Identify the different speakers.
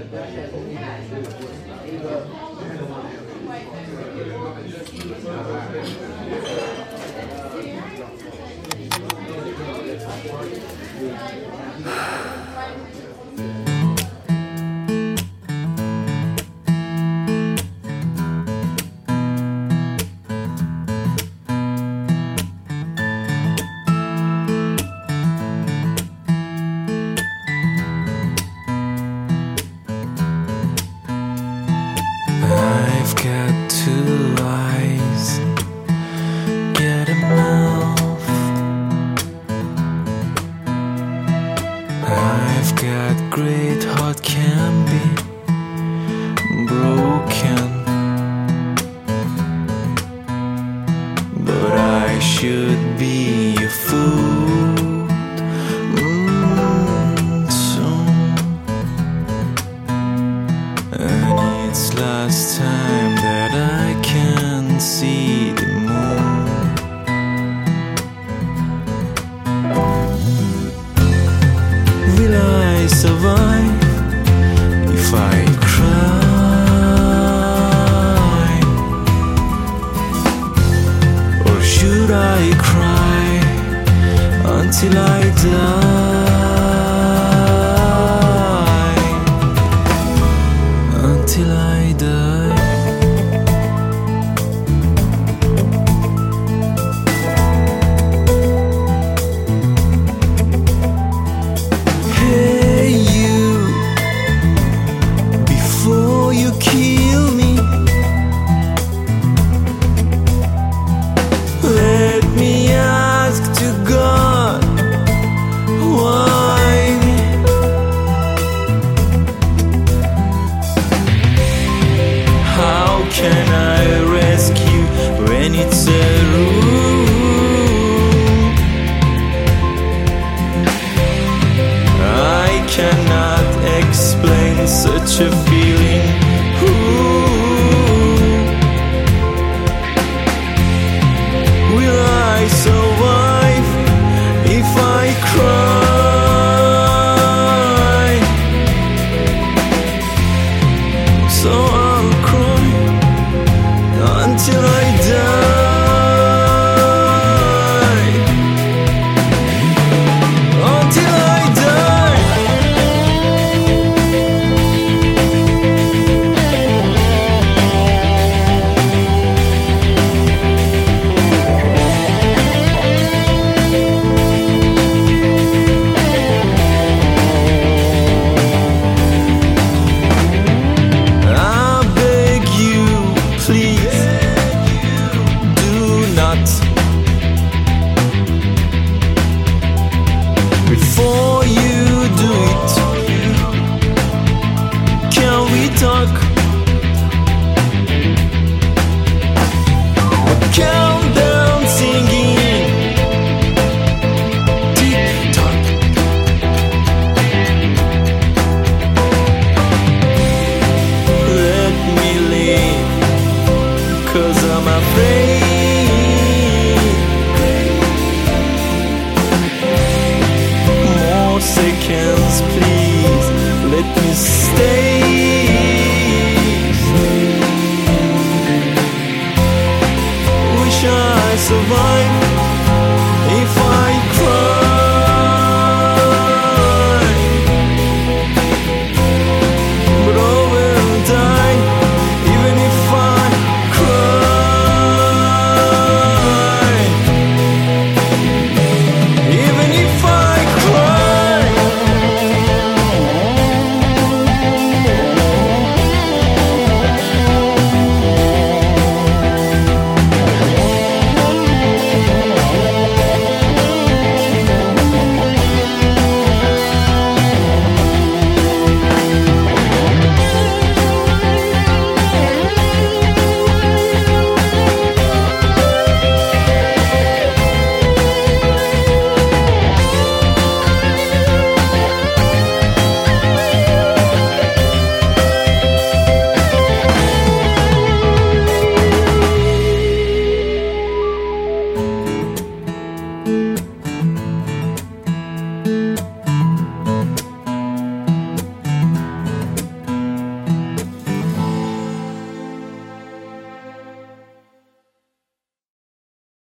Speaker 1: I've got two eyes, get a mouth. I've got great heart, can be broken, but I should be a fool soon. And it's last time that I can see the moon. Will I survive if I cry? Or should I cry until I die? Until I die. Hey you, before you kill me, let me ask to God, why? How can I rescue when it's a rule? I cannot explain such a feeling. Ooh. Will I survive if I cry? So I'll cry until I die. Until I die. I beg you, please, do not. Before you do it, can we talk? Countdown singing, tick tock. Let me live, 'cause I'm afraid. More seconds, please, let me stay.